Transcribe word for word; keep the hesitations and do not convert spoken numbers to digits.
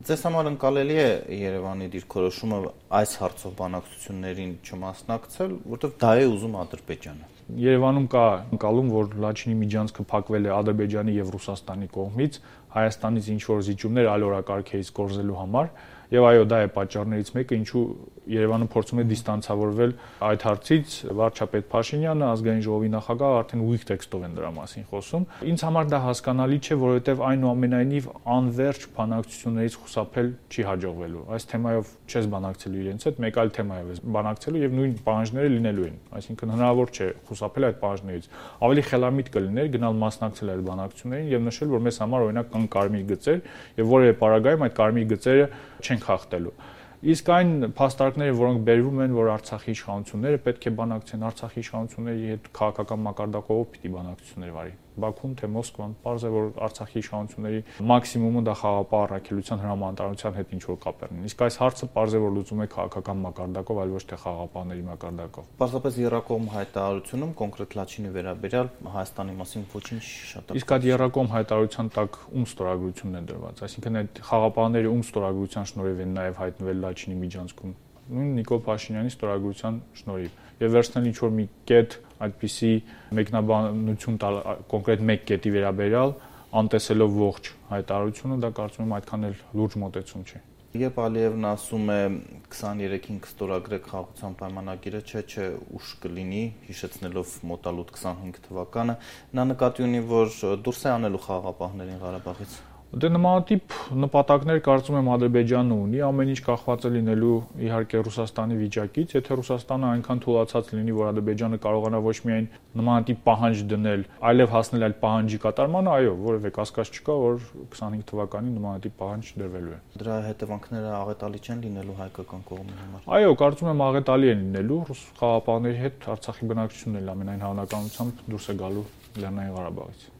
Ձեզ համար ընկալելի է Երևանի դիրքորոշումը այս հարցով բանակցություններին չմասնակցել, որովհետև դա է ուզում Ադրբեջանը։ Երևանում կա ընկալում, որ Լաչինի միջանցքը փակվել է Ադրբեջանի եւ Ռուսաստանի կողմից, Հայաստանից ինչ որ զիջումներ այլ օրակարգերից կորզելու համար, եւ այո, դա է պատճառներից մեկը, ինչու Երևանը փորձում է դիստանցավորվել այդ հարցից։ Վարչապետ Փաշինյանը, ազգային ժողովի նախագահը արդեն ուղիղ տեքստով են դրա մասին խոսում։ Ինձ համար դա հասկանալի չէ, որովհետեւ այնուամենայնիվ անվերջ բանակցություններից խուսափել չի հաջողվելու։ Այս թեմայով չես բանակցելու իրենց հետ, մեկ այլ թեմայով ես բանակցելու եւ նույն պահանջները լինելու են։ Այսինքն հնարավոր չէ խուսափել այդ պահանջներից։ Ավելի խելամիտ կլիներ գնալ մասնակցել այդ բանակցություններին եւ նշել, որ մեզ համար օրինակ կան կարմիր գծեր եւ որևէ պարագայում այդ կարմիր գծերը չեն խախտելու։ Իսկ այն փաստարկները, որոնք բերվում են, որ Արցախի իշխանությունները պետք է բանակցեն, Արցախի իշխանությունների հետ քաղաքական մակարդակով պիտի բանակցություններ վարի։ Բաքուն թե Մոսկվան, պարզ է, որ Արցախի իշխանությունների մաքսիմումը դա խաղաղապահ առաքելության հրամանատարության հետ ինչ որ կապեր ունեն։ Իսկ այս հարցը պարզ է, որ լուծում է քաղաքական մակարդակով, այլ ոչ թե խաղաղապահների մակարդակով։ Պարզապես եռակողմ հայտարարությունում կոնկրետ Լաչինի վերաբերյալ Հայաստանի մասին ոչինչ շատ։ Իսկ այդ եռակողմ հայտարարության տակ ում ստորագրությունն է դրված, այսինքն այդ խաղաղապահների ում ստորագրության շնորհիվ են նաև հայտնվել Լաչինի միջանցքում, նույն Նիկոլ Փաշինյանի ստորագրության շնորհիվ։ Եվ վերցնել ինչ որ մի կետ, այդպիսի մեկնաբանություն տալ կոնկրետ մեկ կետի վերաբերյալ, անտեսելով ողջ հայտարարությունը, դա կարծում եմ այդքան էլ լուրջ մոտեցում չէ։ Երբ Ալիևն ասում է քսաներեքին կստորագրեք խաղաղության պայմանագիրը, չէ, չէ, ուշ կլինի, հիշեցնելով մոտալուտ քսանհինգ թվականը, նա նկատի ունի, որ դուրս է անելու խաղաղապահներին Ղարաբաղից։ Դե նմանատիպ նպատակներ կարծում եմ Ադրբեջանը ունի, ամեն ինչ կախված է լինելու իհարկե Ռուսաստանի վիճակից, եթե Ռուսաստանը այնքան թուլացած լինի, որ Ադրբեջանը կարողանա ոչ միայն նմանատիպ պահանջ դնել, այլև հասնել այդ պահանջի կատարմանը, այո, որևէ կասկած չկա, որ քսանհինգ թվականին նմանատիպ պահանջ դրվելու է։ Դրա հետևանքները աղետալի չեն լինելու հայկական կողմի համար։ Այո, կարծում եմ աղետալի են լինելու, ռուս խաղաղապահների հետ Արցախի բնակչությունն էլ ամենայն հավանականությամբ դուրս է գալու Լեռնային Ղարաբաղից։